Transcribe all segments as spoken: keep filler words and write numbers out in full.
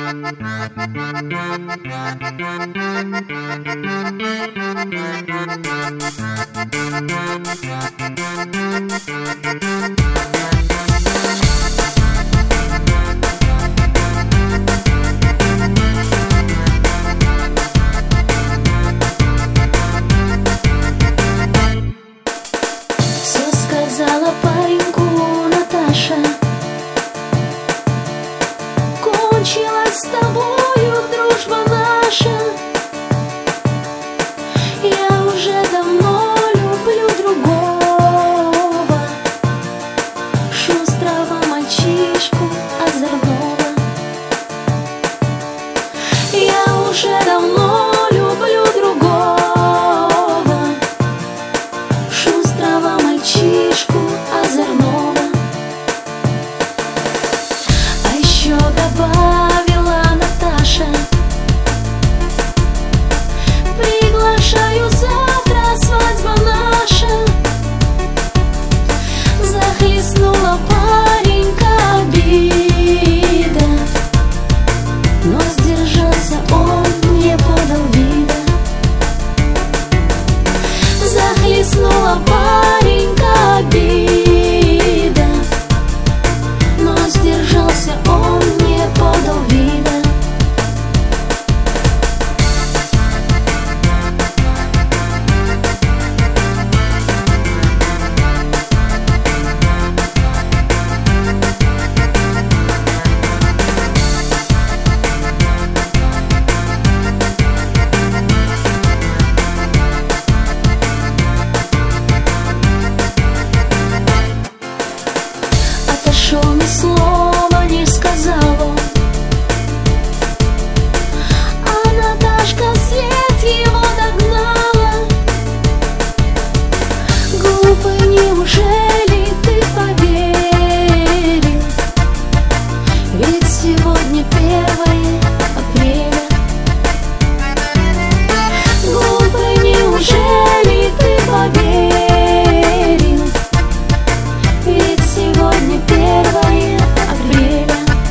Все сказала пареньку Наташа: кончилась с тобою дружба наша. Я уже давно люблю другого, шустрого мальчишку озорного. Я уже давно люблю другого, шустрого мальчишку озорного. А еще добавила Наташа: приглашаю завтра, свадьба наша. Захлестнула паренька обида, но сдержался он, не подал вида. Захлестнула паренька обида, но сдержался он, не подал вида. Отошел, ни слова не сказал он, а Наташка след его догнала. Глупый, неужели ты поверил? Ведь сегодня первое апреля. Глупый, неужели ты поверил? Ведь сегодня первое апреля.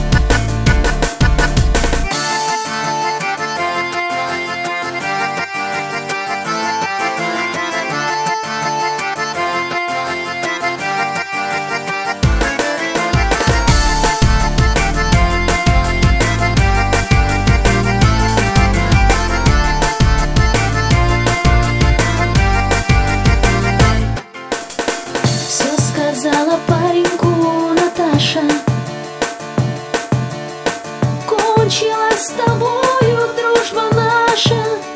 Все сказала пареньку Наташа: кончилась с тобою дружба наша.